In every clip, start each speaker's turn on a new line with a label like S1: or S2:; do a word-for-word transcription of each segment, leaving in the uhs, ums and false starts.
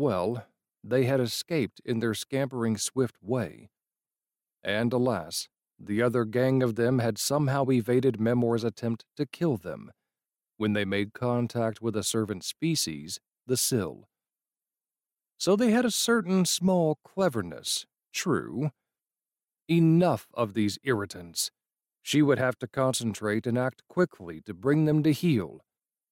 S1: Well, they had escaped in their scampering swift way, and alas, the other gang of them had somehow evaded Memor's attempt to kill them when they made contact with a servant species, the Sill. So they had a certain small cleverness, true. Enough of these irritants. She would have to concentrate and act quickly to bring them to heel.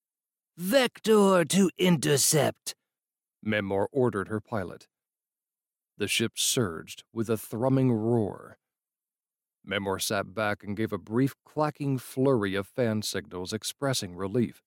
S2: Vector to intercept,
S1: Memor ordered her pilot. The ship surged with a thrumming roar. Memor sat back and gave a brief clacking flurry of fan signals expressing relief.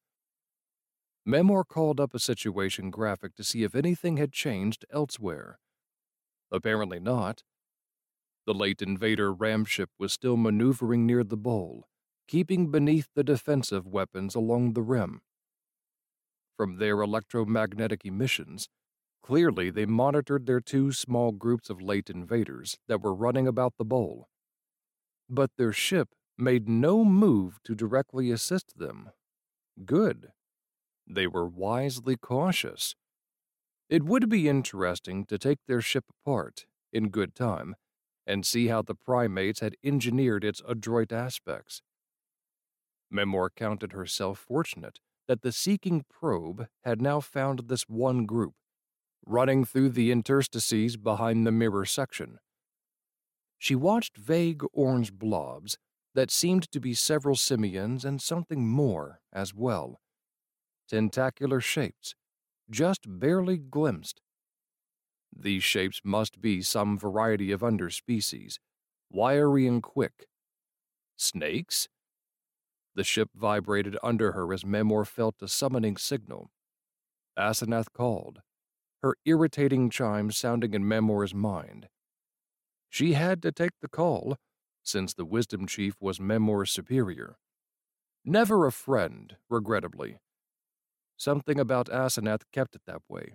S1: Memor called up a situation graphic to see if anything had changed elsewhere. Apparently not. The late invader ramship was still maneuvering near the bowl, keeping beneath the defensive weapons along the rim. From their electromagnetic emissions, clearly they monitored their two small groups of late invaders that were running about the bowl. But their ship made no move to directly assist them. Good. They were wisely cautious. It would be interesting to take their ship apart, in good time, and see how the primates had engineered its adroit aspects. Memor counted herself fortunate that the seeking probe had now found this one group, running through the interstices behind the mirror section. She watched vague orange blobs that seemed to be several simians and something more as well. Tentacular shapes, just barely glimpsed. These shapes must be some variety of underspecies, wiry and quick. Snakes? The ship vibrated under her as Memor felt a summoning signal. Asenath called, her irritating chimes sounding in Memor's mind. She had to take the call, since the Wisdom Chief was Memor's superior. Never a friend, regrettably. Something about Asenath kept it that way.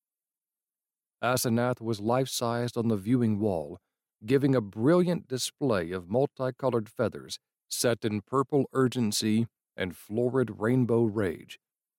S1: Asenath was life-sized on the viewing wall, giving a brilliant display of multicolored feathers set in purple urgency and florid rainbow rage.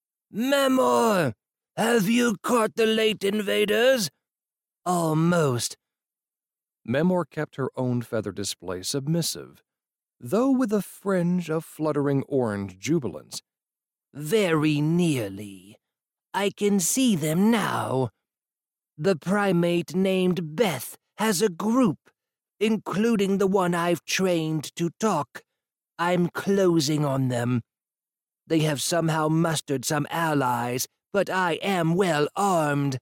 S2: Memor, have you caught the late invaders? Almost.
S1: Memor kept her own feather display submissive, though with a fringe of fluttering orange jubilance.
S2: Very nearly. I can see them now. The primate named Beth has a group, including the one I've trained to talk. I'm closing on them. They have somehow mustered some allies, but I am well armed.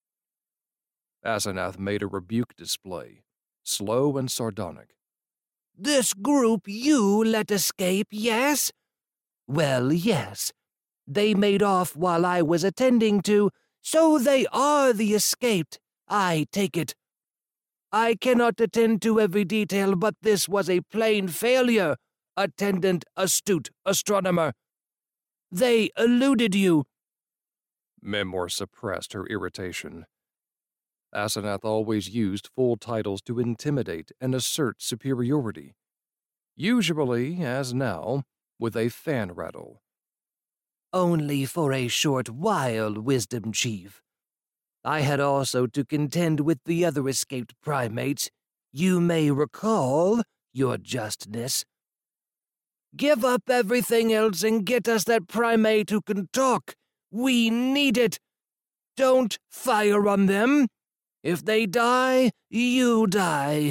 S1: Asenath made a rebuke display, slow and sardonic.
S2: This group you let escape, yes? Well, yes. They made off while I was attending to, so they are the escaped, I take it. I cannot attend to every detail, but this was a plain failure, attendant astute astronomer. They eluded you.
S1: Memor suppressed her irritation. Asenath always used full titles to intimidate and assert superiority, usually, as now, with a fan rattle.
S2: Only for a short while, Wisdom Chief. I had also to contend with the other escaped primates. You may recall, Your Justness. Give up everything else and get us that primate who can talk. We need it. Don't fire on them. If they die, you die.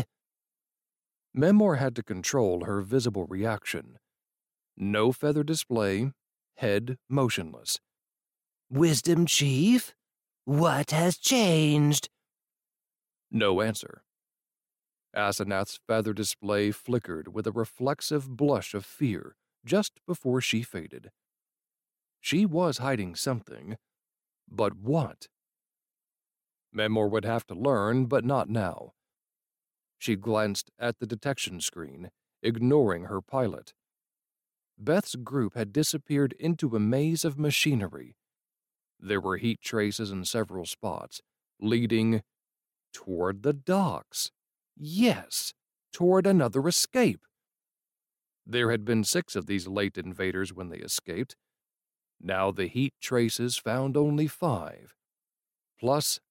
S1: Memor had to control her visible reaction. No feather display, head motionless.
S2: Wisdom Chief, what has changed?
S1: No answer. Asenath's feather display flickered with a reflexive blush of fear just before she faded. She was hiding something, but what? Memor would have to learn, but not now. She glanced at the detection screen, ignoring her pilot. Beth's group had disappeared into a maze of machinery. There were heat traces in several spots, leading toward the docks. Yes, toward another escape. There had been six of these late invaders when they escaped. Now the heat traces found only five, plus